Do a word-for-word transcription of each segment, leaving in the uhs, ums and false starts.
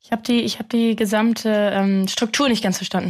Ich habe die, ich hab die gesamte ähm, Struktur nicht ganz verstanden.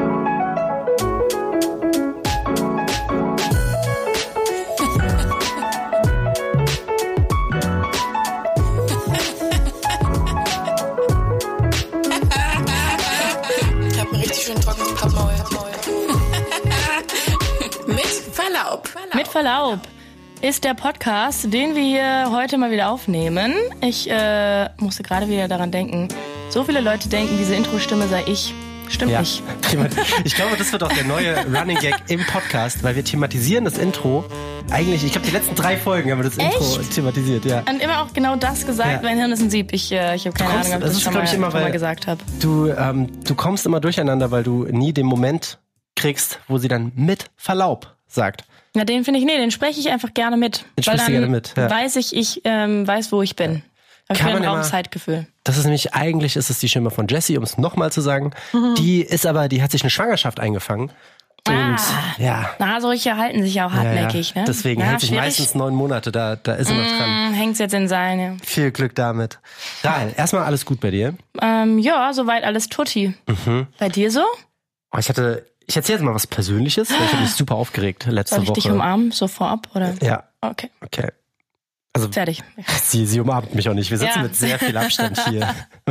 Mit Verlaub ist der Podcast, den wir hier heute mal wieder aufnehmen. Ich äh, musste gerade wieder daran denken, so viele Leute denken, diese Intro-Stimme sei ich. Stimmt ja. nicht. Ich glaube, das wird auch der neue Running Gag im Podcast, weil wir thematisieren das Intro. Eigentlich, ich glaube, die letzten drei Folgen haben wir das Intro Echt? thematisiert. Ja. Und immer auch genau das gesagt, ja. Mein Hirn ist ein Sieb. Ich, äh, ich habe keine kommst, Ahnung, ob ich das, das schon, mal, ich immer, schon mal gesagt habe. Du, ähm, du kommst immer durcheinander, weil du nie den Moment kriegst, wo sie dann mit Verlaub sagt. Na, den finde ich, nee, den spreche ich einfach gerne mit. Den sprichst du gerne mit, ja. weiß ich, ich ähm, weiß, wo ich bin. Da habe ich ein Raumzeitgefühl. Das ist nämlich, eigentlich ist es die Stimme von Jessie, um es nochmal zu sagen. Mhm. Die ist aber, die hat sich eine Schwangerschaft eingefangen. Und, ah, ja. Na, solche halten sich ja auch hartnäckig, ja, ja. ne? Deswegen ja, hält sich schwierig. Meistens neun Monate, da, da ist sie noch dran. Mm, hängt's jetzt in Seine. Viel Glück damit. Rahel, erstmal alles gut bei dir? Ähm, ja, soweit alles tutti. Mhm. Bei dir so? Oh, ich hatte, ich erzähle jetzt mal was Persönliches, weil ich habe mich super aufgeregt letzte Woche. Soll ich Woche. dich umarmen, so vorab, oder? Ja. Okay. Okay. Also, fertig. Sie, sie umarmt mich auch nicht. Wir sitzen ja. mit sehr viel Abstand hier.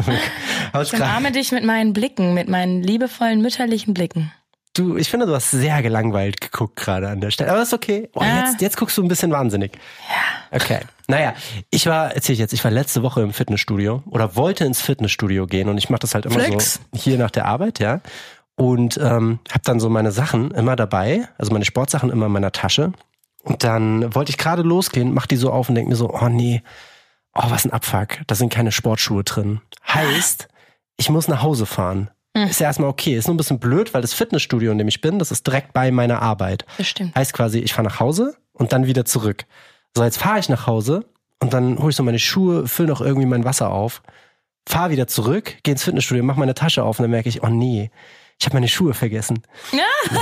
Ich umarme dich mit meinen Blicken, mit meinen liebevollen mütterlichen Blicken. Du, ich finde, du hast sehr gelangweilt geguckt gerade an der Stelle. Aber das ist okay. Oh, ja. jetzt, jetzt guckst du ein bisschen wahnsinnig. Ja. Okay. Naja, ich war, erzähl ich jetzt, ich war letzte Woche im Fitnessstudio oder wollte ins Fitnessstudio gehen und ich mache das halt immer Flex. so hier nach der Arbeit, ja. Und ähm, habe dann so meine Sachen immer dabei, also meine Sportsachen immer in meiner Tasche. Und dann wollte ich gerade losgehen, mach die so auf und denk mir so, oh nee, oh was ein Abfuck, da sind keine Sportschuhe drin. Heißt, ich muss nach Hause fahren. Hm. Ist ja erstmal okay, ist nur ein bisschen blöd, weil das Fitnessstudio, in dem ich bin, das ist direkt bei meiner Arbeit. Das stimmt. Heißt quasi, ich fahre nach Hause und dann wieder zurück. So, jetzt fahre ich nach Hause und dann hole ich so meine Schuhe, fülle noch irgendwie mein Wasser auf, fahre wieder zurück, gehe ins Fitnessstudio, mach meine Tasche auf und dann merke ich, oh nee, ich habe meine Schuhe vergessen. Ja.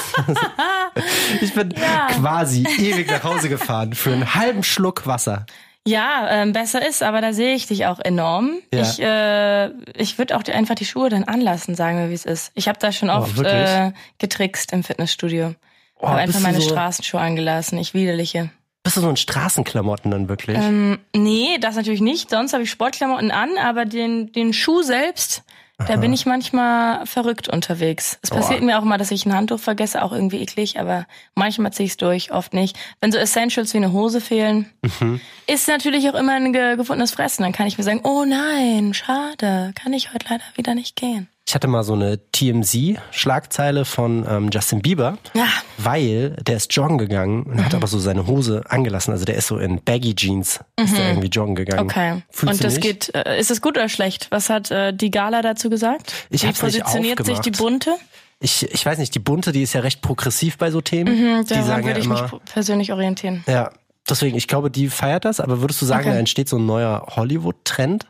Ich bin ja. quasi ewig nach Hause gefahren für einen halben Schluck Wasser. Ja, ähm, besser ist, aber da sehe ich dich auch enorm. Ja. Ich äh, ich würde auch einfach die Schuhe dann anlassen, sagen wir, wie es ist. Ich habe da schon oft oh, äh, getrickst im Fitnessstudio. Oh, habe einfach meine so Straßenschuhe angelassen, ich widerliche. Bist du so in Straßenklamotten dann wirklich? Ähm, nee, das natürlich nicht. Sonst habe ich Sportklamotten an, aber den den Schuh selbst... Da bin ich manchmal verrückt unterwegs. Es passiert oh. mir auch mal, dass ich ein Handtuch vergesse, auch irgendwie eklig, aber manchmal ziehe ich es durch, oft nicht. Wenn so Essentials wie eine Hose fehlen, mhm. ist natürlich auch immer ein ge- gefundenes Fressen. Dann kann ich mir sagen, oh nein, schade, kann ich heute leider wieder nicht gehen. Ich hatte mal so eine T M Z-Schlagzeile von ähm, Justin Bieber, ja. weil der ist joggen gegangen und mhm. hat aber so seine Hose angelassen. Also der ist so in Baggy Jeans, mhm. ist der irgendwie joggen gegangen. Okay. Fühlst und das geht, äh, ist es gut oder schlecht? Was hat äh, die Gala dazu gesagt? Ich Wie positioniert sich die Bunte? Ich, ich weiß nicht, die Bunte, die ist ja recht progressiv bei so Themen. Mhm, die sagen würde ja ich immer, mich persönlich orientieren. Ja, deswegen, ich glaube, die feiert das. Aber würdest du sagen, okay. da entsteht so ein neuer Hollywood-Trend?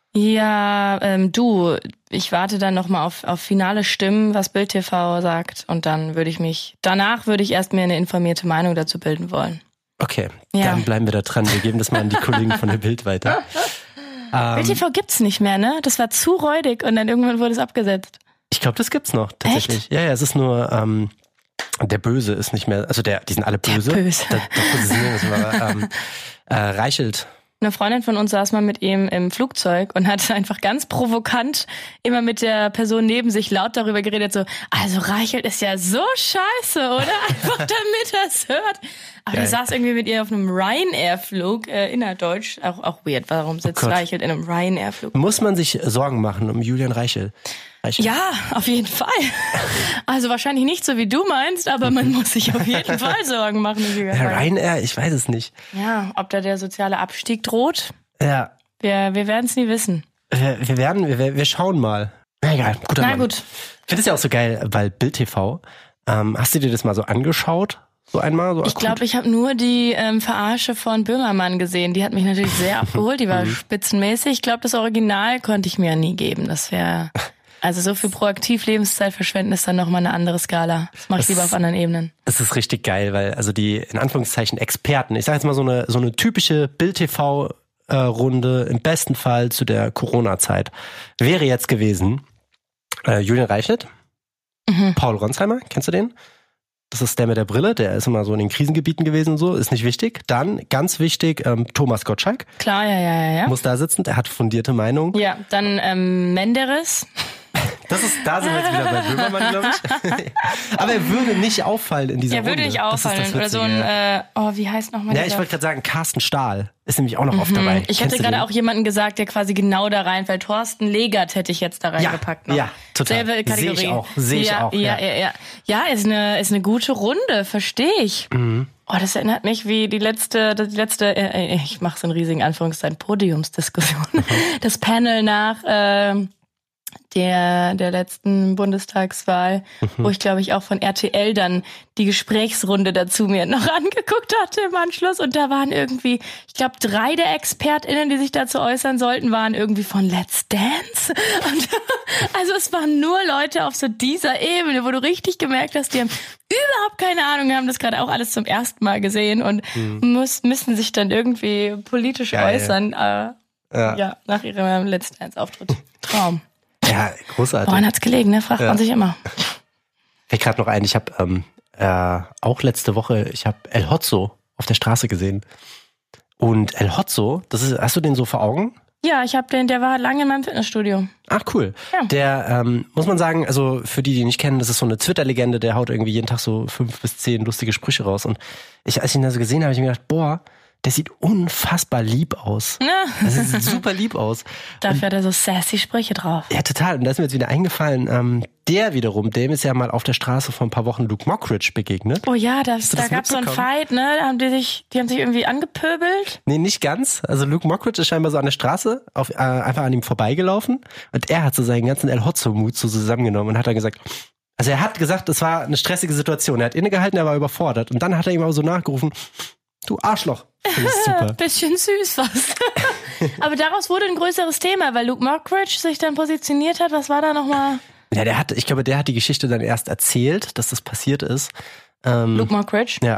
Ja, ähm, du, ich warte dann nochmal auf, auf finale Stimmen, was Bild T V sagt. Und dann würde ich mich, danach würde ich erst mir eine informierte Meinung dazu bilden wollen. Okay, ja. dann bleiben wir da dran. Wir geben das mal an die Kollegen von der Bild weiter. ähm, Bild T V gibt's nicht mehr, ne? Das war zu räudig und dann irgendwann wurde es abgesetzt. Ich glaube, das gibt's noch, tatsächlich. Echt? Ja, ja, es ist nur, ähm, der Böse ist nicht mehr, also der, die sind alle böse. Der Böse. Der, der, der, ähm, äh, Reichelt. Eine Freundin von uns saß mal mit ihm im Flugzeug und hat einfach ganz provokant immer mit der Person neben sich laut darüber geredet, so, also Reichelt ist ja so scheiße, oder? Einfach damit er es hört. Aber er saß irgendwie mit ihr auf einem Ryanair-Flug, äh, innerdeutsch, auch, auch weird, warum sitzt oh Reichelt in einem Ryanair-Flug? Muss man sich Sorgen machen um Julian Reichelt? Reichelt? Ja, auf jeden Fall. Also wahrscheinlich nicht so, wie du meinst, aber man muss sich auf jeden Fall Sorgen machen. Ja, Ryanair, ich weiß es nicht. Ja, ob da der soziale Abstieg droht? Ja. Wir, wir werden es nie wissen. Wir, wir werden, wir, wir schauen mal. Na egal, guter Na Mann. gut. Ich finde es ja auch so geil, weil Bild T V, ähm, hast du dir das mal so angeschaut? So einmal? So ich glaube, ich habe nur die ähm, Verarsche von Böhmermann gesehen. Die hat mich natürlich sehr abgeholt. Die war spitzenmäßig. Ich glaube, das Original konnte ich mir ja nie geben. Das wäre... Also so viel proaktiv Lebenszeit verschwenden ist dann nochmal eine andere Skala. Das mache ich lieber auf anderen Ebenen. Es ist richtig geil, weil also die, in Anführungszeichen, Experten, ich sage jetzt mal so eine so eine typische Bild T V Runde im besten Fall zu der Corona-Zeit wäre jetzt gewesen äh, Julian Reichelt, mhm. Paul Ronsheimer, kennst du den? Das ist der mit der Brille, der ist immer so in den Krisengebieten gewesen und so, ist nicht wichtig. Dann, ganz wichtig, ähm, Thomas Gottschalk. Klar, ja, ja, ja. Muss da sitzen, der hat fundierte Meinung. Ja, dann ähm, Menderes. Das ist, da sind wir jetzt wieder bei Böhmermann, glaube ich. Aber er würde nicht auffallen in dieser Runde. Er würde nicht auffallen. Das das Oder so ein, äh, oh, wie heißt nochmal Ja, ich wollte gerade sagen, Carsten Stahl ist nämlich auch noch mhm. oft dabei. Ich Kennst hatte gerade auch jemanden gesagt, der quasi genau da reinfällt. Thorsten Legert hätte ich jetzt da reingepackt. Ja, ja, total. Selbe Kategorie. Sehe ich auch. Sehe ich ja, auch. Ja, ja, ja. Ja, ist eine, ist eine gute Runde, verstehe ich. Mhm. Oh, das erinnert mich wie die letzte, die letzte, äh, ich mache so einen riesigen Anführungszeichen, Podiumsdiskussion. Mhm. Das Panel nach, äh, der der letzten Bundestagswahl, mhm. wo ich glaube ich auch von R T L dann die Gesprächsrunde dazu mir noch angeguckt hatte im Anschluss und da waren irgendwie, ich glaube drei der ExpertInnen, die sich dazu äußern sollten, waren irgendwie von Let's Dance und also es waren nur Leute auf so dieser Ebene, wo du richtig gemerkt hast, die haben überhaupt keine Ahnung, haben das gerade auch alles zum ersten Mal gesehen und mhm. muss, müssen sich dann irgendwie politisch Geil. äußern, äh, ja. ja, nach ihrem Let's Dance Auftritt. Traum. Ja, großartig. Woran hat's gelegen, ne? Fragt ja. man sich immer. Fällt gerade noch ein, ich habe ähm, äh, auch letzte Woche, ich habe El Hotzo auf der Straße gesehen. Und El Hotzo, das ist, hast du den so vor Augen? Ja, ich habe den, der war lange in meinem Fitnessstudio. Ach, cool. Ja. Der, ähm, muss man sagen, also für die, die ihn nicht kennen, das ist so eine Twitter-Legende, der haut irgendwie jeden Tag so fünf bis zehn lustige Sprüche raus. Und ich, als ich ihn da so gesehen habe, habe ich mir gedacht, boah, der sieht unfassbar lieb aus. Ja. Also sieht super lieb aus. Dafür und, hat er so sassy Sprüche drauf. Ja, total. Und da ist mir jetzt wieder eingefallen, ähm, der wiederum, dem ist ja mal auf der Straße vor ein paar Wochen Luke Mockridge begegnet. Oh ja, das, da gab es so einen Fight, ne? Da haben die sich, die haben sich irgendwie angepöbelt. Nee, nicht ganz. Also Luke Mockridge ist scheinbar so an der Straße auf, äh, einfach an ihm vorbeigelaufen. Und er hat so seinen ganzen El Hotzo-Mut so zusammengenommen und hat dann gesagt, also er hat gesagt, es war eine stressige Situation. Er hat innegehalten, er war überfordert. Und dann hat er ihm aber so nachgerufen, du Arschloch. Finde ich super. Bisschen süß fast. Aber daraus wurde ein größeres Thema, weil Luke Mockridge sich dann positioniert hat. Was war da nochmal? Ja, der hat, ich glaube, der hat die Geschichte dann erst erzählt, dass das passiert ist. Ähm, Luke Mockridge? Ja.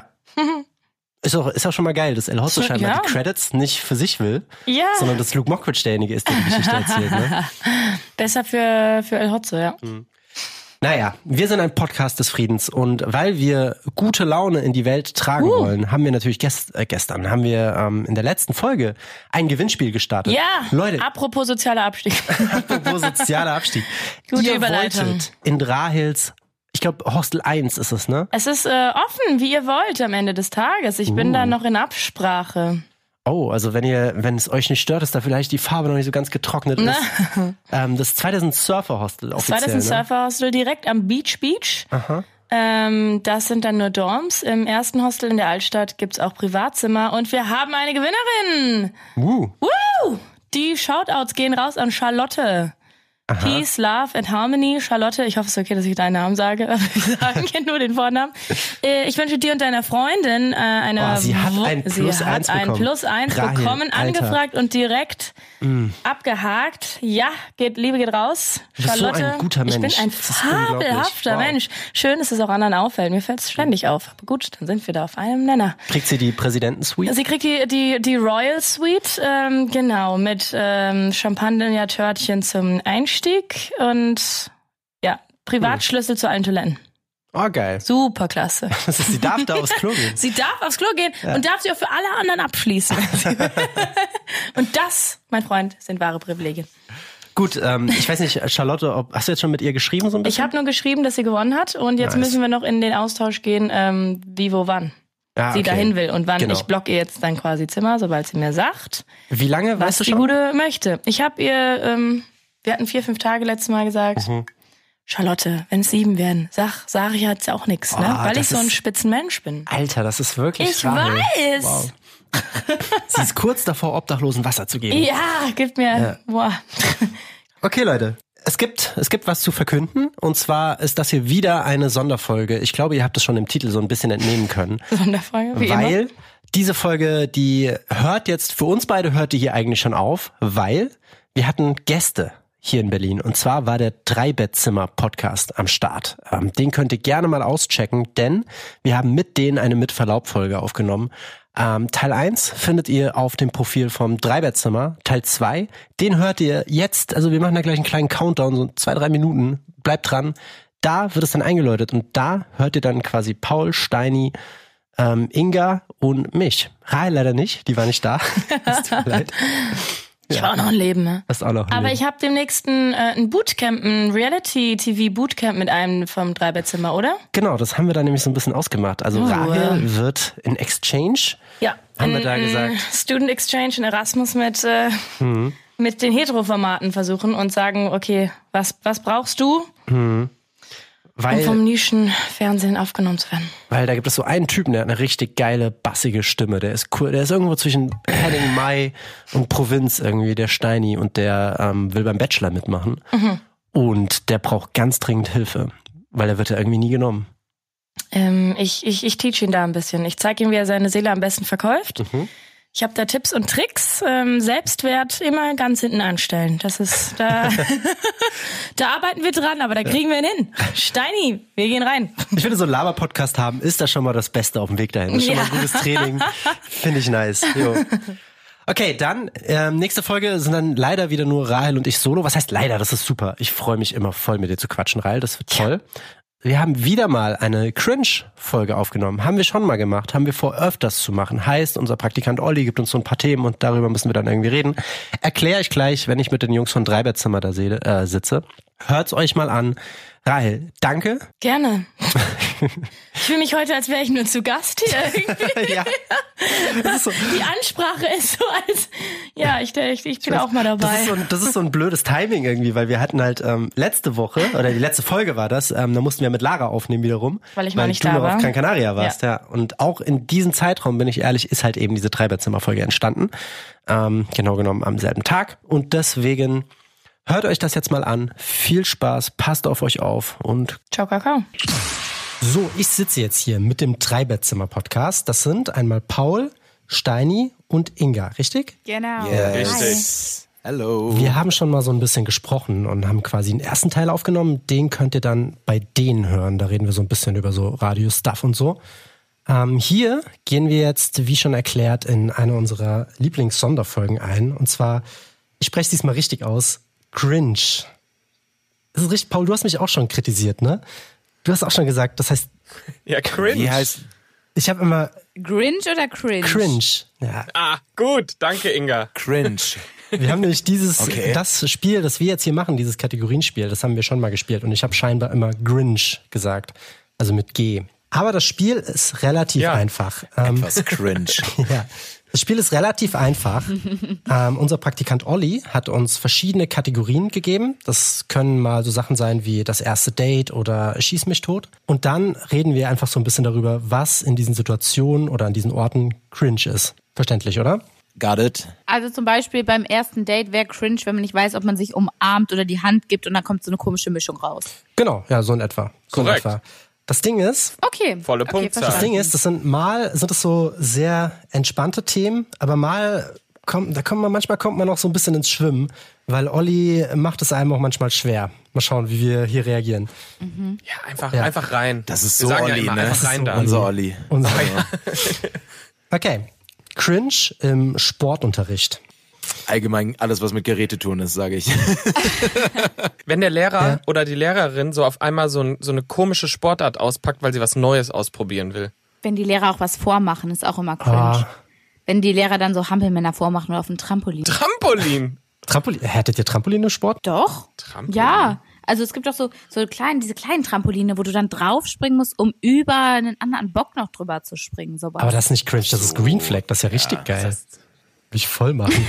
Ist auch, ist auch schon mal geil, dass El Hotzo scheinbar ja. die Credits nicht für sich will, ja. sondern dass Luke Mockridge derjenige ist, der die Geschichte erzählt. Ne? Besser für, für El Hotzo, ja. Mhm. Naja, wir sind ein Podcast des Friedens und weil wir gute Laune in die Welt tragen uh. wollen, haben wir natürlich gest- äh, gestern, haben wir ähm, in der letzten Folge ein Gewinnspiel gestartet. Ja, Leute, apropos sozialer Abstieg. apropos sozialer Abstieg. Gute ihr Überleitung. Wolltet in Rahels, ich glaube Hostel eins ist es, ne? Es ist äh, offen, wie ihr wollt am Ende des Tages. Ich uh. bin da noch in Absprache. Oh, also wenn ihr, wenn es euch nicht stört, dass da vielleicht die Farbe noch nicht so ganz getrocknet ist. ähm, das zweite ist ein Surfer-Hostel offiziell. Das zweite ist ein ne? Surfer-Hostel direkt am Beach Beach. Aha. Ähm, das sind dann nur Dorms. Im ersten Hostel in der Altstadt gibt's auch Privatzimmer. Und wir haben eine Gewinnerin. Uh. Woo! Die Shoutouts gehen raus an Charlotte. Aha. Peace, Love and Harmony. Charlotte, ich hoffe, es ist okay, dass ich deinen Namen sage. Aber wir sagen ja nur den Vornamen. Äh, ich wünsche dir und deiner Freundin äh, eine... Oh, sie hat ein Plus sie eins hat ein bekommen. Plus eins Rahel, bekommen, Alter. angefragt und direkt mm. abgehakt. Ja, geht, Liebe geht raus. Du bist Charlotte, so ein guter Mensch. Ich bin ein fabelhafter wow. Mensch. Schön, dass es auch anderen auffällt. Mir fällt es ständig auf. Aber gut, dann sind wir da auf einem Nenner. Kriegt sie die Präsidentensuite? Sie kriegt die die die Royal Suite, ähm, genau, mit ähm, Champagner-Törtchen zum Einstieg und Und ja, Privatschlüssel hm. zu allen Toiletten. Oh, geil. Super klasse. Das ist, sie darf da aufs Klo gehen. Sie darf aufs Klo gehen ja. und darf sie auch für alle anderen abschließen. Und das, mein Freund, sind wahre Privilegien. Gut, ähm, ich weiß nicht, Charlotte, ob, hast du jetzt schon mit ihr geschrieben so ein bisschen? Ich habe nur geschrieben, dass sie gewonnen hat und jetzt nice. müssen wir noch in den Austausch gehen, ähm, wie, wo, wann. Ja, sie okay. dahin will und wann. Genau. Ich blocke ihr jetzt dann quasi Zimmer, sobald sie mir sagt. Wie lange, weißt du schon? Was die Gute möchte. Ich habe ihr... Ähm, Wir hatten vier, fünf Tage letztes Mal gesagt, mhm. Charlotte, wenn es sieben werden, sag, sag ich jetzt auch nichts, oh, ne? Weil ich so ein spitzen Mensch bin. Alter, das ist wirklich Ich Rahel. weiß. Wow. Sie ist kurz davor, Obdachlosen Wasser zu geben. Ja, gib mir, ja. boah. Okay, Leute. Es gibt, es gibt was zu verkünden. Und zwar ist das hier wieder eine Sonderfolge. Ich glaube, ihr habt es schon im Titel so ein bisschen entnehmen können. Sonderfolge, wie Weil immer. diese Folge, die hört jetzt, für uns beide hört die hier eigentlich schon auf, weil wir hatten Gäste hier in Berlin. Und zwar war der Drei-Bettzimmer-Podcast am Start. Ähm, den könnt ihr gerne mal auschecken, denn wir haben mit denen eine Mit-Verlaub-Folge aufgenommen. Ähm, Teil eins findet ihr auf dem Profil vom Dreibettzimmer. Teil zwei, den hört ihr jetzt, also wir machen da gleich einen kleinen Countdown, so zwei, drei Minuten. Bleibt dran. Da wird es dann eingeläutet und da hört ihr dann quasi Paul, Steini, ähm, Inga und mich. Rahel leider nicht, die war nicht da. Es tut mir leid. Ich habe auch noch ein Leben, ne? Hast auch noch ein Aber Leben. ich habe demnächst ein, äh, ein Bootcamp, ein Reality-T V-Bootcamp mit einem vom Dreibettzimmer, oder? Genau, das haben wir da nämlich so ein bisschen ausgemacht. Also Oh, Rahel ja. wird in Exchange, Ja. haben wir ein, da ein gesagt. Student Exchange in Erasmus mit, äh, Mhm. mit den Hetero-Formaten versuchen und sagen, okay, was, was brauchst du, Mhm. um Weil, vom Nischenfernsehen aufgenommen zu werden? weil da gibt es so einen Typen, der hat eine richtig geile, bassige Stimme. Der ist cool, der ist irgendwo zwischen Henning Mai und Provinz irgendwie, der Steini, und der ähm, will beim Bachelor mitmachen. Mhm. Und der braucht ganz dringend Hilfe, weil er wird ja irgendwie nie genommen. Ähm, ich, ich, ich teach ihn da ein bisschen. Ich zeige ihm, wie er seine Seele am besten verkauft. Mhm. Ich habe da Tipps und Tricks. Ähm, Selbstwert immer ganz hinten anstellen. Das ist da. Da arbeiten wir dran, aber da kriegen wir ihn hin. Steini, wir gehen rein. Ich finde, so ein Laber-Podcast haben ist da schon mal das Beste auf dem Weg dahin. Das ist schon Ja. mal ein gutes Training. Finde ich nice. Jo. Okay, dann ähm, nächste Folge sind dann leider wieder nur Rahel und ich solo. Was heißt leider? Das ist super. Ich freue mich immer voll mit dir zu quatschen, Rahel. Das wird toll. Wir haben wieder mal eine Cringe-Folge aufgenommen. Haben wir schon mal gemacht. Haben wir vor, öfters zu machen. Heißt, unser Praktikant Olli gibt uns so ein paar Themen und darüber müssen wir dann irgendwie reden. Erkläre ich gleich, wenn ich mit den Jungs von Dreibettzimmer da sehe, äh, sitze. Hört's euch mal an. Rahel, danke. Gerne. Ich fühle mich heute, als wäre ich nur zu Gast hier irgendwie. Ja. Das ist so, Die Ansprache ist so als, ja, ich, ich, ich bin auch mal dabei. Das ist, so ein, das ist so ein blödes Timing irgendwie, weil wir hatten halt ähm, letzte Woche, oder die letzte Folge war das, ähm, da mussten wir mit Lara aufnehmen wiederum. Weil ich mal nicht du da noch war. auf Gran Canaria warst, ja. ja. Und auch in diesem Zeitraum, bin ich ehrlich, ist halt eben diese Dreibettzimmer-Folge entstanden. Ähm, genau genommen am selben Tag. Und deswegen hört euch das jetzt mal an. Viel Spaß, passt auf euch auf und Ciao, Kakao. so, ich sitze jetzt hier mit dem Dreibettzimmer-Podcast. Das sind einmal Paul, Steini und Inga, richtig? Genau. Yes. Hallo. Wir haben schon mal so ein bisschen gesprochen und haben quasi einen ersten Teil aufgenommen. Den könnt ihr dann bei denen hören. Da reden wir so ein bisschen über so Radio-Stuff und so. Ähm, hier gehen wir jetzt, wie schon erklärt, in eine unserer Lieblings-Sonderfolgen ein. Und zwar, ich spreche diesmal richtig aus, Cringe. Das ist richtig, Paul, du hast mich auch schon kritisiert, ne? Du hast auch schon gesagt, das heißt, Ja, cringe. Wie heißt? ich habe immer Grinch oder Cringe? Cringe. Ja, Ah, gut. Danke, Inga. Cringe. wir haben nämlich dieses, Okay. das Spiel, das wir jetzt hier machen, dieses Kategorienspiel, das haben wir schon mal gespielt und ich habe scheinbar immer Grinch gesagt, also mit G. Aber das Spiel ist relativ Ja. einfach. Ähm, Was cringe. ja. Das Spiel ist relativ einfach. ähm, unser Praktikant Olli hat uns verschiedene Kategorien gegeben. Das können mal so Sachen sein wie das erste Date oder Schieß mich tot. Und dann reden wir einfach so ein bisschen darüber, was in diesen Situationen oder an diesen Orten cringe ist. Verständlich, oder? Got it. Also zum Beispiel beim ersten Date wäre Cringe, wenn man nicht weiß, ob man sich umarmt oder die Hand gibt und dann kommt so eine komische Mischung raus. Genau, ja, so in etwa. So in Korrekt. etwa. Das Ding ist, Okay. Volle okay, Punktzahl. Das verstanden. Ding ist, das sind mal, sind das so sehr entspannte Themen, aber mal kommt, da kommt man, manchmal kommt man auch so ein bisschen ins Schwimmen, weil Olli macht es einem auch manchmal schwer. Mal schauen, wie wir hier reagieren. Ja, einfach, Ja. einfach rein. Das ist Wir so sagen ja Olli, immer, ne? einfach Das ist rein so da. Unser Olli. Unser Okay. Cringe im Sportunterricht. Allgemein alles, was mit Geräte tun ist, sage ich. Wenn der Lehrer Ja. oder die Lehrerin so auf einmal so, ein, so eine komische Sportart auspackt, weil sie was Neues ausprobieren will. Wenn die Lehrer auch was vormachen, ist auch immer Cringe. Ah. Wenn die Lehrer dann so Hampelmänner vormachen oder auf dem Trampolin. Trampolin. Trampolin. Hättet ihr Trampolin im Sport? Doch. Trampolin. Ja. Also es gibt doch so, so kleine, diese kleinen Trampoline, wo du dann draufspringen musst, um über einen anderen Bock noch drüber zu springen. Sowas. Aber das ist nicht cringe, das ist Green Flag, das ist ja richtig geil. Das heißt, Will ich voll machen.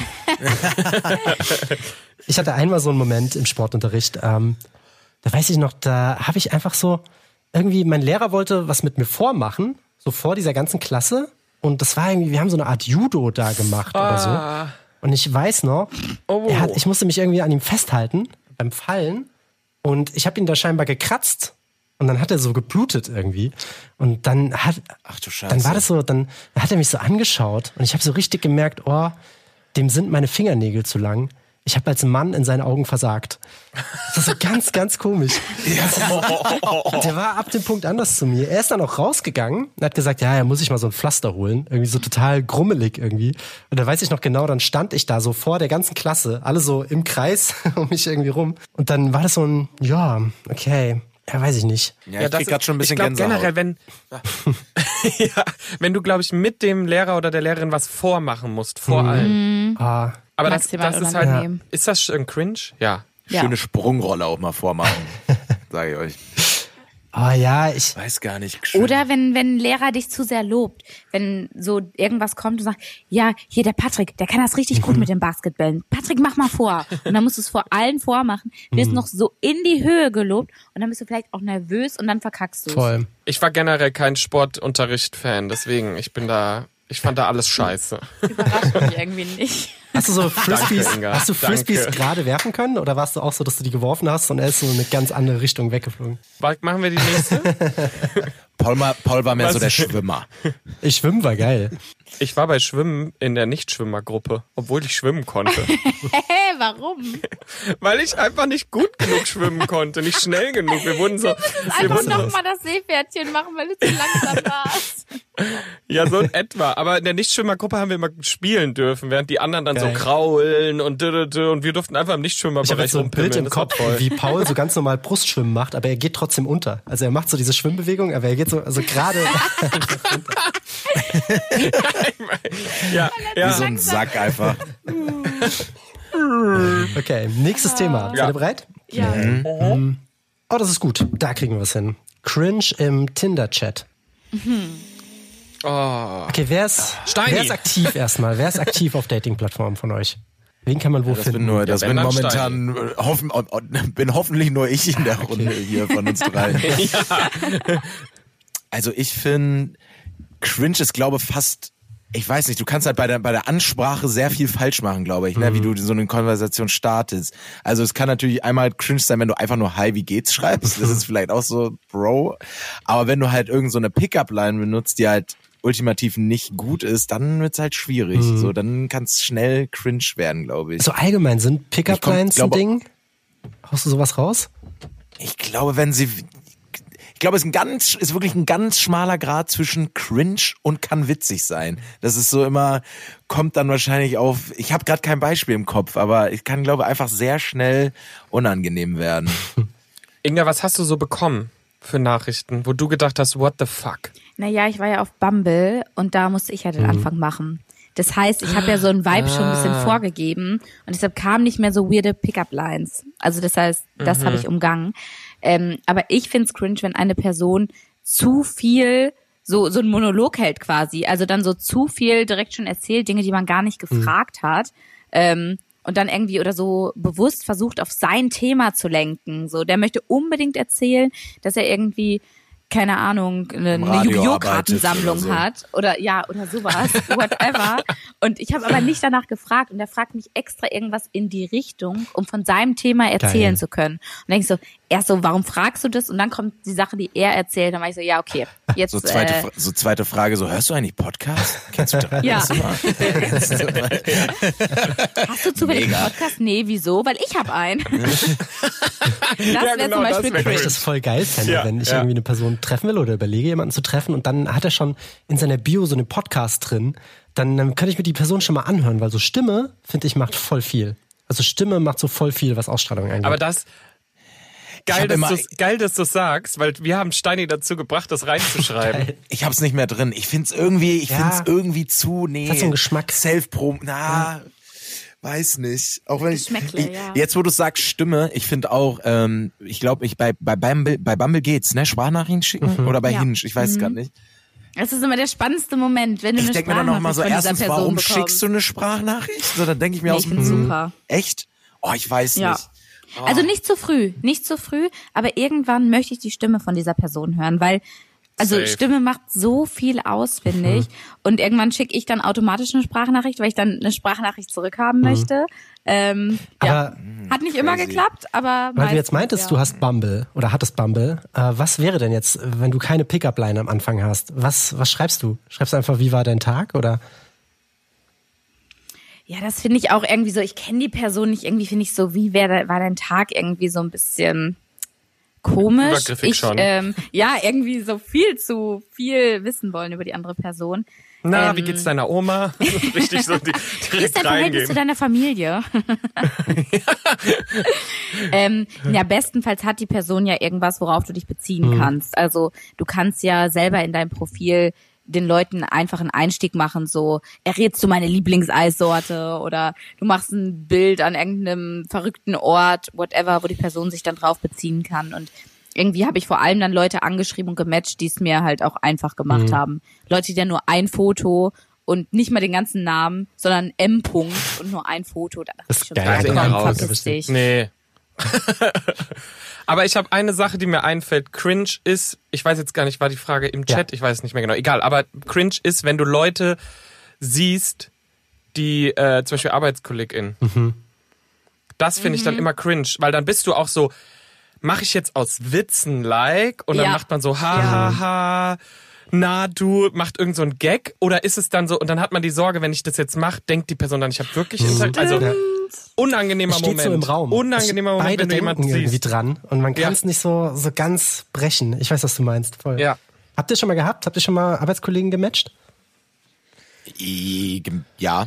Ich hatte einmal so einen Moment im Sportunterricht, ähm, da weiß ich noch, da habe ich einfach so, irgendwie, mein Lehrer wollte was mit mir vormachen, so vor dieser ganzen Klasse. Und das war irgendwie, wir haben so eine Art Judo da gemacht oder so. ah, Und ich weiß noch, oh. er hat, ich musste mich irgendwie an ihm festhalten beim Fallen. Und ich habe ihn da scheinbar gekratzt. Und dann hat er so geblutet irgendwie. Und dann hat, Ach du Scheiße. dann war das so, dann hat er mich so angeschaut und ich habe so richtig gemerkt, oh, dem sind meine Fingernägel zu lang. ich habe als Mann in seinen Augen versagt. Das ist so ganz, ganz komisch. Der war ab dem Punkt anders zu mir. Er ist dann auch rausgegangen und hat gesagt, ja, er muss sich mal so ein Pflaster holen. Irgendwie so total grummelig irgendwie. Und da weiß ich noch genau, dann stand ich da so vor der ganzen Klasse, alle so im Kreis um mich irgendwie rum. Und dann war das so ein, ja, okay. Ja, weiß ich nicht. Ja, ich krieg grad schon ein bisschen ich glaub, Gänsehaut. generell, wenn, ja, wenn du, glaube ich, mit dem Lehrer oder der Lehrerin was vormachen musst, vor Mhm. allem. Ah, Aber das, Maximal das ist halt, unangenehm. ist das ein Cringe? Ja. Ja. Schöne Sprungrolle auch mal vormachen, sage ich euch. ah ja, ich, Weiß gar nicht. Schön. Oder wenn, wenn ein Lehrer dich zu sehr lobt, wenn so irgendwas kommt und sagt, ja, hier der Patrick, der kann das richtig gut mit dem Basketballen. Patrick, mach mal vor. Und dann musst du es vor allen vormachen, wirst noch so in die Höhe gelobt und dann bist du vielleicht auch nervös und dann verkackst du es. voll. Ich war generell kein Sportunterricht-Fan, deswegen, ich bin da, ich fand da alles scheiße. Überrascht mich irgendwie nicht. Hast du so Frisbees, Danke, Inga. hast du Frisbees Danke. gerade werfen können oder warst du auch so, dass du die geworfen hast und er ist so in eine ganz andere Richtung weggeflogen? Marc, machen wir die nächste? Paul, ma- Paul war mehr Was? so der Schwimmer. Ich schwimmen war geil. Ich war bei Schwimmen in der Nichtschwimmergruppe, obwohl ich schwimmen konnte. Hä, warum? Weil ich einfach nicht gut genug schwimmen konnte, nicht schnell genug. Wir wurden so, wir Einfach wurden so nochmal das Seepferdchen machen, weil du zu langsam warst. ja, so in etwa. Aber in der Nichtschwimmergruppe haben wir immer spielen dürfen, während die anderen dann Geil. so kraulen und dü- dü- dü- und wir durften einfach im Ich habe Nichtschwimmerbereich jetzt so ein Bild rumpimmeln. im Das war Kopf, toll. wie Paul so ganz normal Brustschwimmen macht, aber er geht trotzdem unter. Also er macht so diese Schwimmbewegung, aber er geht so also gerade Ja, Wie ja. so ein Sack einfach. Okay, nächstes Thema. Seid Ja. ihr bereit? Ja. Oh, das ist gut. Da kriegen wir was hin. Cringe im Tinder-Chat. Oh. Okay, wer ist, Steini. wer ist aktiv erstmal? Wer ist aktiv auf Dating-Plattformen von euch? Wen kann man wo Das bin finden? nur, das wenn bin dann momentan, äh, hoffen, oh, oh, bin hoffentlich nur ich in der Runde hier von uns drei. Also ich finde, Cringe ist, glaube fast, ich weiß nicht, du kannst halt bei der, bei der Ansprache sehr viel falsch machen, glaube ich, ne, wie du so eine Konversation startest. Also es kann natürlich einmal cringe sein, wenn du einfach nur Hi, wie geht's schreibst. Das ist vielleicht auch so, Bro. Aber wenn du halt irgend so eine Pickup-Line benutzt, die halt ultimativ nicht gut ist, dann wird's halt schwierig. Mhm. So, dann kann es schnell cringe werden, glaube ich. So allgemein, sind Pickup-Lines Ich ein glaub- Ding? Haust du sowas raus? Ich glaube, wenn sie, ich glaube, es ist ein ganz, ist wirklich ein ganz schmaler Grad zwischen cringe und kann witzig sein. Das ist so immer, kommt dann wahrscheinlich auf, ich habe gerade kein Beispiel im Kopf, aber ich kann, glaube einfach sehr schnell unangenehm werden. Inga, was hast du so bekommen für Nachrichten, wo du gedacht hast, what the fuck? Naja, ich war ja auf Bumble und da musste ich ja den Anfang machen. Das heißt, ich habe ja so einen Vibe schon ein bisschen vorgegeben und deshalb kamen nicht mehr so weirde Pickup-Lines. Also das heißt, das habe ich umgangen. Ähm, aber ich find's cringe, wenn eine Person zu viel, so so ein Monolog hält quasi. Also dann so zu viel direkt schon erzählt, Dinge, die man gar nicht gefragt hat. Ähm, und dann irgendwie oder so bewusst versucht, auf sein Thema zu lenken. So, der möchte unbedingt erzählen, dass er irgendwie, keine Ahnung, eine, Im eine Radio Yu-Gi-Oh! arbeitet Kartensammlung oder so. hat. Oder ja, oder sowas, whatever. Und ich habe aber nicht danach gefragt und er fragt mich extra irgendwas in die Richtung, um von seinem Thema erzählen Geil. zu können. Und dann denke ich so, erst so, warum fragst du das? Und dann kommt die Sache, die er erzählt. Dann war ich so, ja, okay, jetzt So zweite, äh, Fra- so zweite Frage, so hörst du eigentlich Podcast? Kennst du drei? Ja. Hast du mal? hast du zufällig einen Mega. Podcast? Nee, wieso? Weil ich habe einen. das wäre genau, zum das Beispiel wär Weil ich cringe. das voll geil fände, Ja, wenn ich ja. irgendwie eine Person treffen will oder überlege, jemanden zu treffen und dann hat er schon in seiner Bio so einen Podcast drin, dann, dann kann ich mir die Person schon mal anhören, weil so Stimme, finde ich, macht voll viel. Also Stimme macht so voll viel, was Ausstrahlung angeht. Aber das, geil, hab dass immer- du's, geil, dass du sagst, weil wir haben Steini dazu gebracht, das reinzuschreiben. Ich hab's nicht mehr drin. Ich find's irgendwie, ich Ja. find's irgendwie zu, nee. Das hat so einen Geschmack. Self-Prom, na, weiß nicht. Auch wenn ich, Geschmäckle, ich ja. jetzt wo du sagst Stimme, ich finde auch, ähm, ich glaube, ich bei bei Bumble, bei Bumble geht's, ne? Sprachnachrichten schicken oder bei Ja. Hinge, ich weiß es gar nicht. Das ist immer der spannendste Moment, wenn du Ich eine denke mir dann auch mal so, Sprachnachricht von dieser erstens, Person warum bekommst. schickst du eine Sprachnachricht? So, dann denke ich mir Nee, aus ich find's hm, super. echt? Oh, ich weiß Ja. nicht. Also nicht zu früh, nicht zu früh, aber irgendwann möchte ich die Stimme von dieser Person hören, weil also Safe. Stimme macht so viel aus, finde ich. Und irgendwann schicke ich dann automatisch eine Sprachnachricht, weil ich dann eine Sprachnachricht zurückhaben möchte. Ähm, ja. Aber Hat nicht immer crazy. geklappt, aber weil du jetzt meistens, meintest, ja. du hast Bumble oder hattest Bumble, äh, was wäre denn jetzt, wenn du keine Pickup-Line am Anfang hast? Was, was schreibst du? Schreibst du einfach, wie war dein Tag oder? Ja, das finde ich auch irgendwie so, ich kenne die Person nicht, irgendwie finde ich so, wie wär, war dein Tag irgendwie so ein bisschen komisch. Übergriffig ich, schon. Ähm, ja, irgendwie so viel zu viel wissen wollen über die andere Person. Na, ähm, wie geht's deiner Oma? Richtig so die, Wie direkt ist dein Verhältnis zu reingehen. deiner Familie? ähm, ja, bestenfalls hat die Person ja irgendwas, worauf du dich beziehen Mhm. kannst. Also du kannst ja selber in deinem Profil den Leuten einfach einen Einstieg machen, so, errätst du meine Lieblingseissorte oder du machst ein Bild an irgendeinem verrückten Ort, whatever, wo die Person sich dann drauf beziehen kann. Und irgendwie habe ich vor allem dann Leute angeschrieben und gematcht, die es mir halt auch einfach gemacht Mhm. haben. Leute, die dann nur ein Foto und nicht mal den ganzen Namen, sondern M-Punkt und nur ein Foto. Da dachte Das ich ist schon, geil. so, Also komm, raus. verpiss dich. Nee. Aber ich habe eine Sache, die mir einfällt. Cringe ist, ich weiß jetzt gar nicht, war die Frage im Chat, Ja. ich weiß es nicht mehr genau. Egal, aber cringe ist, wenn du Leute siehst, die äh, zum Beispiel ArbeitskollegInnen. Mhm. Das finde ich dann immer cringe, weil dann bist du auch so, mache ich jetzt aus Witzen like und dann Ja. macht man so ha ha ha, na du, macht irgend so ein Gag oder ist es dann so und dann hat man die Sorge, wenn ich das jetzt mache, denkt die Person dann, ich habe wirklich Inter- also Ja. unangenehmer Es steht Moment. so im Raum. Unangenehmer Es- Moment, beide wenn du denken jemanden irgendwie siehst. dran und man kann Ja. es nicht so, so ganz brechen. Ich weiß, was du meinst. Voll. Ja. Habt ihr schon mal gehabt? Habt ihr schon mal Arbeitskollegen gematcht? I- gem- Ja.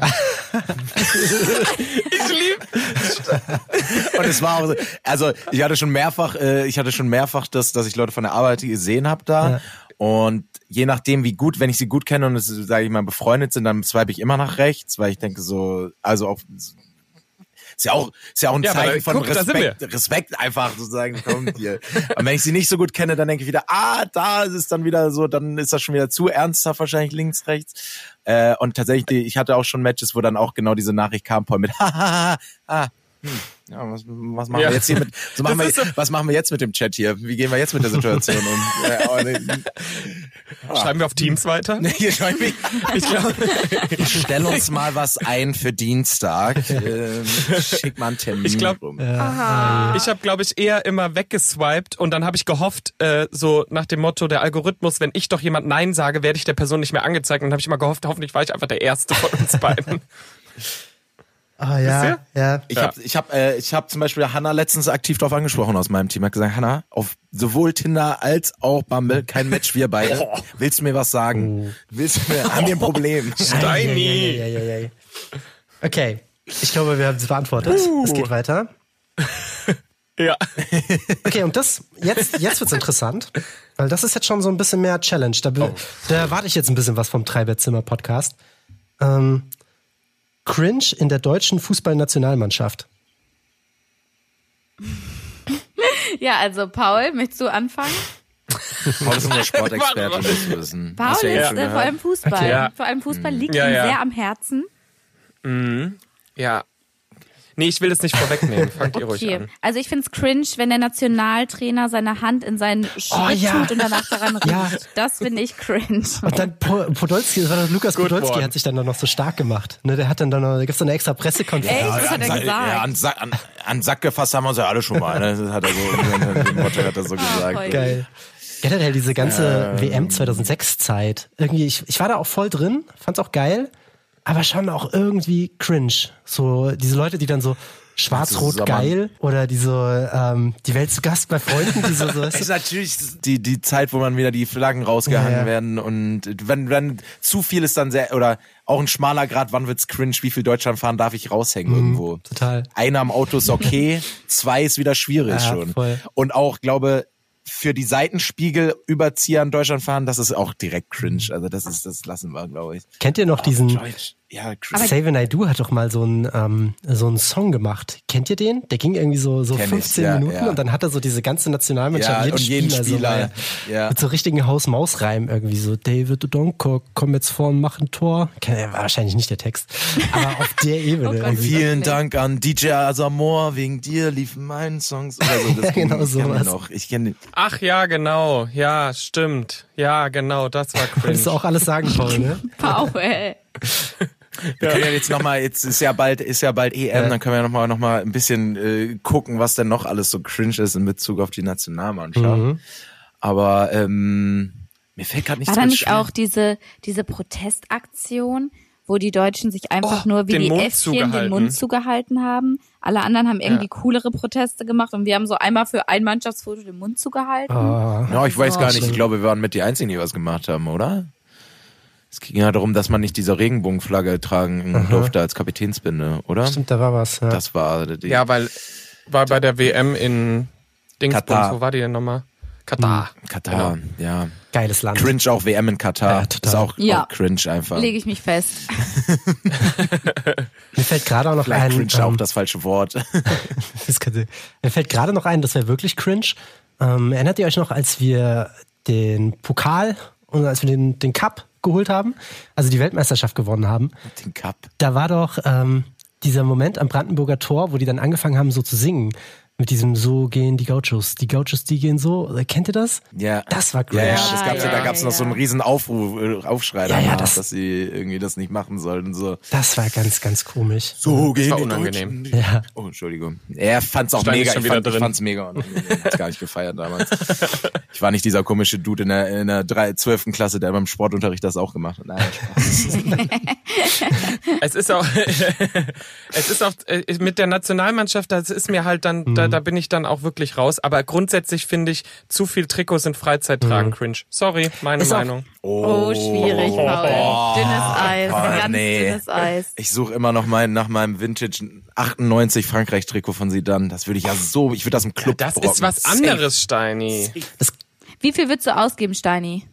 Und es war auch so, also ich hatte schon mehrfach, äh, ich hatte schon mehrfach das, dass ich Leute von der Arbeit gesehen habe da. Ja. Und je nachdem, wie gut, wenn ich sie gut kenne und es, sage ich mal, befreundet sind, dann swipe ich immer nach rechts, weil ich denke so, also auch ist ja auch, ist ja auch ein Ja, aber Zeichen von guck, da sind Respekt, Respekt einfach sozusagen kommt hier. Und wenn ich sie nicht so gut kenne, dann denke ich wieder, ah, da ist es dann wieder so, dann ist das schon wieder zu ernsthaft wahrscheinlich links, rechts. Äh, und tatsächlich, ich hatte auch schon Matches, wo dann auch genau diese Nachricht kam, Paul, mit hahaha, ah, hm, ja, was, was machen Ja. wir jetzt hier mit, so machen wir, Das ist so- was machen wir jetzt mit dem Chat hier? Wie gehen wir jetzt mit der Situation um? Äh, oh, nee. Schreiben wir auf Teams weiter? Hier schreiben wir, Ich glaube, stell uns mal was ein für Dienstag. Ähm, schick mal einen Termin Ich glaub- rum. ich habe, glaube ich, eher immer weggeswiped und dann habe ich gehofft, äh, so nach dem Motto, der Algorithmus, wenn ich doch jemand Nein sage, werde ich der Person nicht mehr angezeigt. Und dann habe ich immer gehofft, hoffentlich war ich einfach der Erste von uns beiden. Ah Wisst ja, ihr? ja. Ich Ja. habe ich hab, äh, ich hab zum Beispiel Hannah letztens aktiv darauf angesprochen aus meinem Team. Hat gesagt, Hannah, auf sowohl Tinder als auch Bumble, kein Match, wir beide. Oh. Willst du mir was sagen? Willst du mir, haben wir ein Problem? Steini. Ja, ja, ja, ja. Okay, ich glaube, wir haben es beantwortet. Es geht weiter. Ja. Okay, und das, jetzt, jetzt wird's interessant, weil das ist jetzt schon so ein bisschen mehr Challenge. Da, be- da erwarte ich jetzt ein bisschen was vom Drei-Bettzimmer-Podcast. Ähm, Cringe in der deutschen Fußballnationalmannschaft. Ja, also Paul, möchtest du anfangen? Paul ist unser Sportexperte, musst du wissen. Paul Hast du ja ist schon äh, gehört. vor allem Fußball. Okay. Ja. Vor allem Fußball liegt Ja, ihm ja. sehr am Herzen. Ja. Nee, ich will das nicht vorwegnehmen. Fangt ihr ruhig Okay, an. also ich find's cringe, wenn der Nationaltrainer seine Hand in seinen Schritt Oh, ja. tut und danach daran riecht. Ja. Das finde ich cringe. Und dann po Podolski, das war doch Lukas Good Podolski, one. hat sich dann noch so stark gemacht. Ne, der hat dann noch, da gibt's so eine extra Pressekonferenz. Echt? Was hat er an, Sa- gesagt? Ja, an, Sack, an, an Sack gefasst haben wir uns ja alle schon mal. Ne? Das hat er so, den Motto hat er so gesagt. voll. Geil. Generell diese ganze W M zweitausendsechs Zeit. Irgendwie, ich, ich war da auch voll drin, fand's auch geil, aber schon auch irgendwie cringe. So, diese Leute, die dann so schwarz-rot Sommer- geil oder die so, ähm, die Welt zu Gast bei Freunden, die so, so Es ist natürlich die, die Zeit, wo man wieder die Flaggen rausgehangen Ja, ja. werden und wenn, wenn zu viel ist dann sehr, oder auch ein schmaler Grad, wann wird's cringe, wie viel Deutschland fahren darf ich raushängen irgendwo. total. Einer am Auto ist okay, zwei ist wieder schwierig Ja, schon. voll. Und auch, glaube, für die Seitenspiegel-Überzieher in Deutschland fahren, das ist auch direkt cringe. Also das ist, das lassen wir, glaube ich. Kennt ihr noch diesen, Deutsch. Ja, cringe. Save Naidu hat doch mal so einen ähm, so einen Song gemacht. Kennt ihr den? Der ging irgendwie so so Kenn ich, fünfzehn ja, Minuten ja. und dann hat er so diese ganze Nationalmannschaft, Ja, und jeden Spieler, Spieler, so, ja. mit so richtigen Haus-Maus-Reim irgendwie so David Odonkor, komm jetzt vor und mach ein Tor. Kennt ihr wahrscheinlich nicht der Text, aber auf der Ebene Oh Gott. irgendwie. Vielen Dank an D J Asamoah, wegen dir liefen meine Songs oder so. Das Genau ich kenn sowas. den noch. Ich kenne den. Ach ja, genau. Ja, stimmt. Ja, genau, das war cringe. Kannst du auch alles sagen, Paul, ne? Paul. Wir können ja jetzt noch mal, jetzt ist ja bald, ist ja bald E M, Ja. dann können wir noch mal, noch mal ein bisschen äh, gucken, was denn noch alles so cringe ist in Bezug auf die Nationalmannschaft. Mhm. Aber ähm, mir fällt gerade nichts War da mehr nicht schwer. auch diese, diese Protestaktion, wo die Deutschen sich einfach oh, nur wie die Mund Äffchen zugehalten. den Mund zugehalten haben. Alle anderen haben irgendwie ja. coolere Proteste gemacht und wir haben so einmal für ein Mannschaftsfoto den Mund zugehalten. Oh. Ja, ich weiß oh, gar nicht. Ich glaube, wir waren mit die Einzigen, die was gemacht haben, oder? Es ging ja darum, dass man nicht diese Regenbogenflagge tragen Aha. durfte als Kapitänsbinde, oder? Stimmt, da war was. Ja. Das war die Ja, weil war bei der W M in Dingsbums, wo war die denn nochmal? Katar. Hm, Katar, genau. ja. Geiles Land. Cringe auch W M in Katar. Ja, ist auch, ja. auch cringe einfach. Lege ich mich fest. Mir fällt gerade auch noch Vielleicht ein... Cringe ähm, auch das falsche Wort. das kann, mir fällt gerade noch ein, das wäre wirklich cringe. Ähm, erinnert ihr euch noch, als wir den Pokal und als wir den, den Cup geholt haben, also die Weltmeisterschaft gewonnen haben? Den Cup. Da war doch ähm, dieser Moment am Brandenburger Tor, wo die dann angefangen haben, so zu singen. Mit diesem so gehen die Gauchos. Die Gauchos, die gehen so. Kennt ihr das? Ja. Das war cringe. Ja, ja, das gab's ja, ja, da gab's ja, noch so einen riesen Aufruf, Aufschrei ja, ja, danach, das, dass sie irgendwie das nicht machen sollten. So. Das war ganz, ganz komisch. So das gehen war die unangenehm. Deutschen. Ja. Oh, Entschuldigung. Er fand's auch Stein mega. schon Ich, fand, drin. ich fand's mega unangenehm. Ich hab's gar nicht gefeiert damals. Ich war nicht dieser komische Dude in der, in der drei, zwölften Klasse, der beim Sportunterricht das auch gemacht hat. Nein, Spaß. Es ist auch, es ist auch mit der Nationalmannschaft, das ist mir halt dann, mhm. da, da bin ich dann auch wirklich raus. Aber grundsätzlich finde ich, zu viel Trikots in Freizeit tragen mhm. cringe. Sorry, meine ist Meinung. Oh, oh schwierig, Paul. Oh, dünnes Eis, oh, ganz nee. dünnes Eis. Ich suche immer noch mein, nach meinem Vintage achtundneunzig Frankreich-Trikot von Zidane. Das würde ich ja so, ich würde das im Club ja, Das brocken. ist was anderes, Steini. Das, Wie viel würdest du ausgeben, Steini?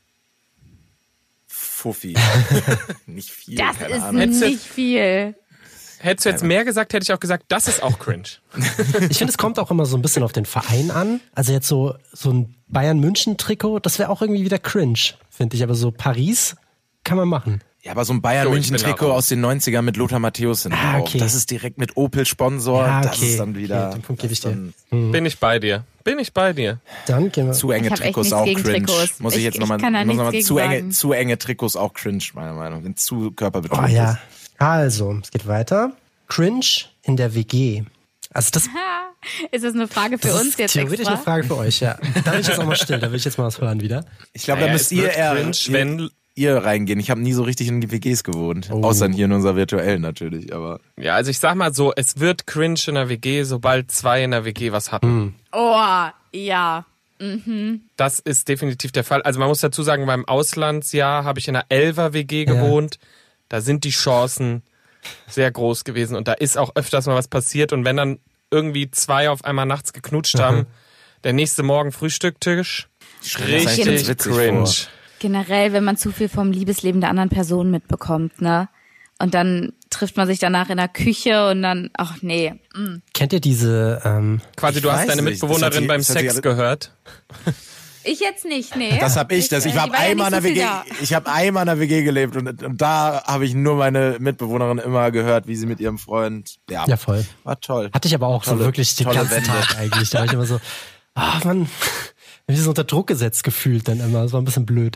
Fuffi. Nicht viel, Das keine ist Ahnung. nicht viel. Hättest du jetzt mehr gesagt, hätte ich auch gesagt, das ist auch cringe. Ich finde, es kommt auch immer so ein bisschen auf den Verein an. Also jetzt so, so ein Bayern-München-Trikot, das wäre auch irgendwie wieder cringe, finde ich. Aber so Paris kann man machen. Ja, aber so ein Bayern-München-Trikot aus den neunzigern mit Lothar Matthäus hinten Ah, drauf. okay. Das ist direkt mit Opel-Sponsor. Ja, okay. Das ist dann wieder... Okay, den Punkt gebe ich dir. Hm. Bin ich bei dir. Bin ich bei dir. Dann gehen wir. Zu enge Ich hab echt Trikots nichts auch gegen cringe. Trikots. Muss ich, Ich- jetzt nochmal ich kann da noch nichts mal gegen zu enge, sagen. zu enge Trikots auch cringe, meiner Meinung nach. Wenn zu körperbetont Oh ja. ist. Also, es geht weiter. Cringe in der W G. Also das, Ist das eine Frage für das uns ist jetzt theoretisch extra? eine Frage für euch, ja. Da bin ich jetzt auch mal still, da will ich jetzt mal was hören wieder. Ich glaube, Naja, da müsst es ihr wird eher cringe, ihr, wenn- ihr reingehen. Ich habe nie so richtig in die W Gs gewohnt. Oh. Außer hier in unserer virtuellen natürlich. Aber Ja, also ich sag mal so, es wird cringe in der W G, sobald zwei in der W G was hatten. Hm. Oh, ja. Das ist definitiv der Fall. Also man muss dazu sagen, beim Auslandsjahr habe ich in einer Elfer W G gewohnt. Da sind die Chancen sehr groß gewesen und da ist auch öfters mal was passiert. Und wenn dann irgendwie zwei auf einmal nachts geknutscht haben, der nächste Morgen Frühstücktisch, eigentlich ganz richtig witzig cringe. vor. Generell, wenn man zu viel vom Liebesleben der anderen Person mitbekommt, ne? Und dann trifft man sich danach in der Küche und dann, ach nee. Mm. Kennt ihr diese, ähm, Quasi, Ich du hast weiß deine nicht, das Mitbewohnerin hat die- beim das hat die Sex alle- gehört. Ich jetzt nicht, nee. Das hab ich, das ich äh, habe die war ja einmal in nicht der so W viel G, da. ich habe einmal in der W G gelebt und, und da habe ich nur meine Mitbewohnerin immer gehört, wie sie mit ihrem Freund, ja, ja voll. war toll. Hatte ich aber auch so Tolle- wirklich den tolle ganzen Wende. Tag eigentlich. Da war ich immer so, ah man, ich bin so unter Druck gesetzt gefühlt dann immer. Das war ein bisschen blöd.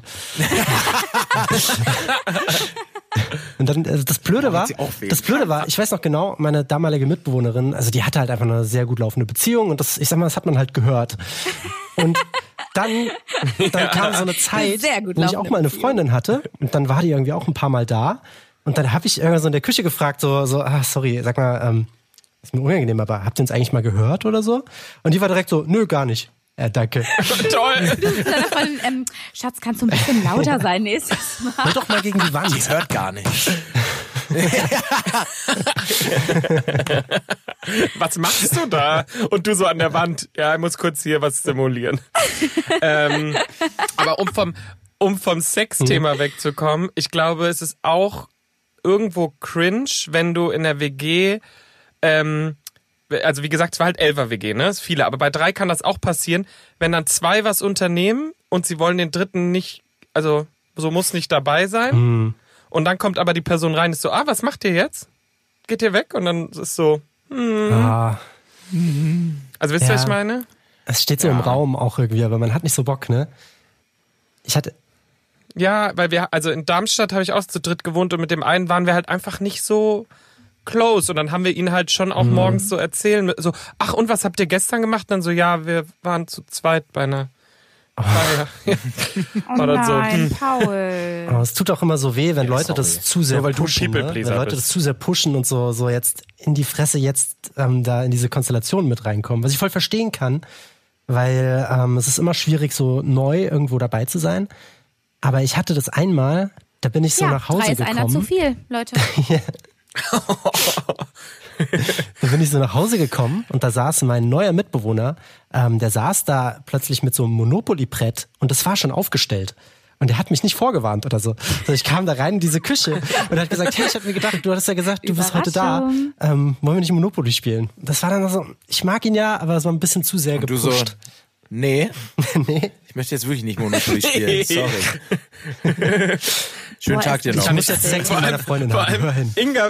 Und dann, also das Blöde war, sie auch weh. das Blöde war, ich weiß noch genau, meine damalige Mitbewohnerin, also die hatte halt einfach eine sehr gut laufende Beziehung und das, ich sag mal, das hat man halt gehört. Und dann, dann kam so eine Zeit, Sehr gut wo ich auch laufende mal eine Beziehung. Freundin hatte und dann war die irgendwie auch ein paar Mal da und dann habe ich irgendwann so in der Küche gefragt, so, so, ah, sorry, sag mal, ähm, ist mir unangenehm, aber habt ihr uns eigentlich mal gehört oder so? Und die war direkt so, nö, gar nicht. Ja, danke. Toll! Deiner Freundin, ähm, Schatz, kannst du ein bisschen lauter sein nächstes Mal? Hör doch mal gegen die Wand. Die hört gar nicht. Was machst du da? Und du so an der Wand. Ja, ich muss kurz hier was simulieren. ähm, aber um vom, um vom Sexthema wegzukommen, ich glaube, es ist auch irgendwo cringe, wenn du in der W G, ähm, also wie gesagt, es war halt Elfer W G, ne? Das ist viele, aber bei drei kann das auch passieren, wenn dann zwei was unternehmen und sie wollen den dritten nicht, also so muss nicht dabei sein. Mhm. Und dann kommt aber die Person rein, ist so, ah, was macht ihr jetzt? Geht ihr weg? Und dann ist es so, Ah, also wisst ihr, Ja. was ich meine? es steht so im Raum auch irgendwie, aber man hat nicht so Bock, ne? Ich hatte, Ja, weil wir, also in Darmstadt habe ich auch zu dritt gewohnt und mit dem einen waren wir halt einfach nicht so close und dann haben wir ihn halt schon auch morgens so erzählen, so, ach und was habt ihr gestern gemacht? Und dann so, ja, wir waren zu zweit bei einer Oh. Ah, ja. Oh War dann so, nein, hm. Paul. Aber es tut auch immer so weh, wenn Leute sorry. das zu sehr Nur weil du pushen. Ne? Wenn People-Pleaser Leute bist. das zu sehr pushen und so, so jetzt in die Fresse jetzt ähm, da in diese Konstellation mit reinkommen. Was ich voll verstehen kann, weil ähm, es ist immer schwierig, so neu irgendwo dabei zu sein. Aber ich hatte das einmal, da bin ich so Ja, nach Hause drei ist gekommen. einer zu viel, Leute. Da bin ich so nach Hause gekommen und da saß mein neuer Mitbewohner, ähm, der saß da plötzlich mit so einem Monopoly-Brett und das war schon aufgestellt. Und der hat mich nicht vorgewarnt oder so. Also ich kam da rein in diese Küche und er hat gesagt, hey, ich hab mir gedacht, du hattest ja gesagt, du bist heute da. Überraschung. Ähm, wollen wir nicht Monopoly spielen? Das war dann so, ich mag ihn ja, aber es war ein bisschen zu sehr Und du so, gepusht. nee, Nee. ich möchte jetzt wirklich nicht Monopoly spielen. Sorry. Schönen Boah, Tag dir es noch. Ich muss jetzt Sex mit meiner Freundin vor haben. allem Immerhin. Inga.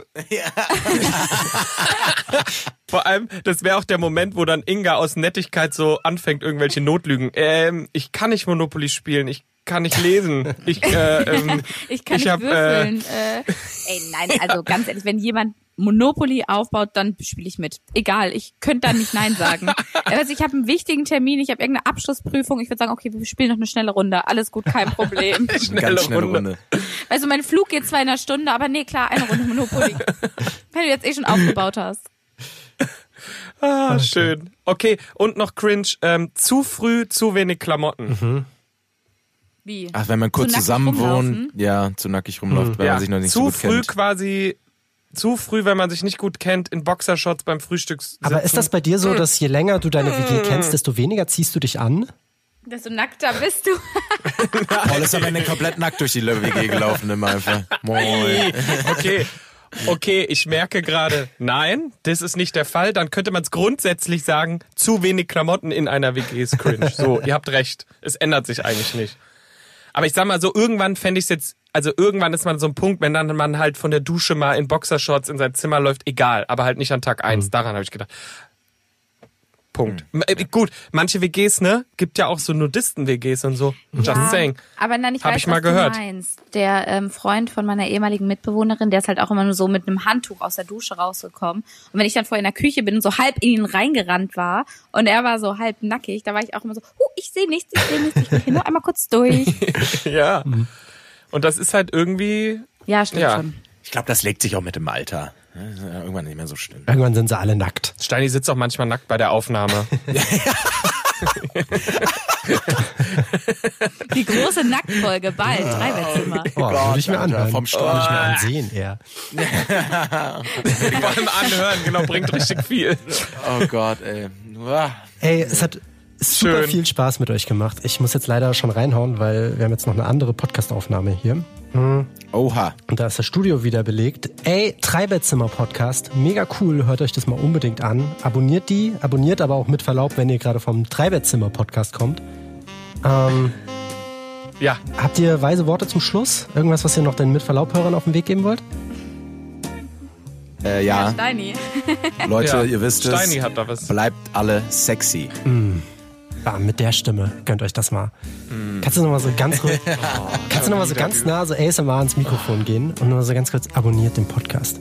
Vor allem, das wäre auch der Moment, wo dann Inga aus Nettigkeit so anfängt, irgendwelche Notlügen. Ähm, ich kann nicht Monopoly spielen, ich kann nicht lesen. Ich, äh, ähm, Ich kann ich nicht hab, würfeln. Äh, ey, nein, also ganz ehrlich, wenn jemand Monopoly aufbaut, dann spiele ich mit. Egal, ich könnte dann nicht Nein sagen. Also ich habe einen wichtigen Termin, ich habe irgendeine Abschlussprüfung, ich würde sagen, okay, wir spielen noch eine schnelle Runde. Alles gut, kein Problem. Eine ganz schnelle Runde. Also mein Flug geht zwar in einer Stunde, aber nee, klar, eine Runde Monopoly. Wenn du jetzt eh schon aufgebaut hast. Ah, schön. Okay, und noch cringe. Ähm, zu früh, zu wenig Klamotten. Mhm. Wie? Ach, wenn man kurz Zu nackig zusammen rumlaufen? wohnt, ja, zu nackig rumläuft, weil Ja, man sich noch nicht zu so gut früh kennt. quasi, zu früh, wenn man sich nicht gut kennt, in Boxershorts beim Frühstück sitzen. Aber ist das bei dir so, dass je länger du deine W G Mm. kennst, desto weniger ziehst du dich an? Desto nackter bist du. Paul ist am Ende komplett nackt durch die W G gelaufen, immer einfach. Moin. Okay. Okay, ich merke gerade, nein, das ist nicht der Fall. Dann könnte man es grundsätzlich sagen, zu wenig Klamotten in einer W G ist cringe. So, ihr habt recht. Es ändert sich eigentlich nicht. Aber ich sag mal so, irgendwann fände ich es jetzt, also irgendwann ist man so ein Punkt, wenn dann man halt von der Dusche mal in Boxershorts in sein Zimmer läuft, egal, aber halt nicht an Tag eins. Mhm. Daran habe ich gedacht. Punkt. Mhm. Gut, manche W Gs, ne, gibt ja auch so Nudisten-W Gs und so. Just Ja, saying. aber nein, ich Hab weiß, ich mal was gehört. du meinst. Der ähm, Freund von meiner ehemaligen Mitbewohnerin, der ist halt auch immer nur so mit einem Handtuch aus der Dusche rausgekommen. Und wenn ich dann vorher in der Küche bin und so halb in ihn reingerannt war und er war so halb nackig, da war ich auch immer so, huh, ich sehe nichts, ich sehe nichts, ich will hier nur einmal kurz durch. Ja. Und das ist halt irgendwie, Ja, stimmt Ja. schon. Ich glaube, das legt sich auch mit dem Alter. Ja, ist ja irgendwann nicht mehr so schlimm. Irgendwann sind sie alle nackt. Steini sitzt auch manchmal nackt bei der Aufnahme. Die große Nacktfolge, bald, Dreibettzimmer. Oh, würde ich mir Alter, anhören. vom Würde ich mir Strand. ansehen eher. Vor allem anhören, genau, bringt richtig viel. Oh Gott, ey. Uah. Ey, es hat super Schön. viel Spaß mit euch gemacht. Ich muss jetzt leider schon reinhauen, weil wir haben jetzt noch eine andere Podcast-Aufnahme hier. Mhm. Oha. Und da ist das Studio wieder belegt. Ey, Dreibettzimmer-Podcast, mega cool, hört euch das mal unbedingt an. Abonniert die, abonniert aber auch mit Verlaub, wenn ihr gerade vom Dreibettzimmer-Podcast kommt. Ähm, Ja, habt ihr weise Worte zum Schluss? Irgendwas, was ihr noch den mit Verlaub-Hörern auf den Weg geben wollt? Äh, ja, Steini. Leute, ja. ihr wisst es. Steini hat da was. Bleibt alle sexy. Ah, mit der Stimme, gönnt euch das mal. Kannst du noch mal so ganz ruhig, kannst du noch mal so ganz nah so A S M R ans Mikrofon gehen und nur so ganz kurz abonniert den Podcast.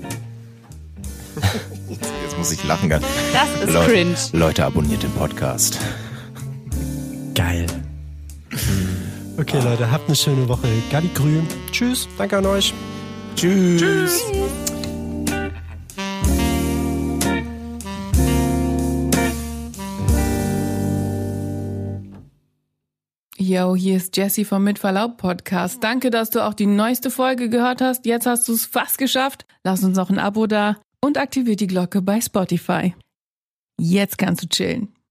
Jetzt muss ich lachen. Ganz. Das ist Leute, cringe. Leute, abonniert den Podcast. Geil. Okay, Leute, habt eine schöne Woche. Galli Grü. Tschüss, danke an euch. Tschüss. Tschüss. Yo, hier ist Jessie vom Mit Verlaub Podcast. Danke, dass du auch die neueste Folge gehört hast. Jetzt hast du es fast geschafft. Lass uns auch ein Abo da und aktiviert die Glocke bei Spotify. Jetzt kannst du chillen.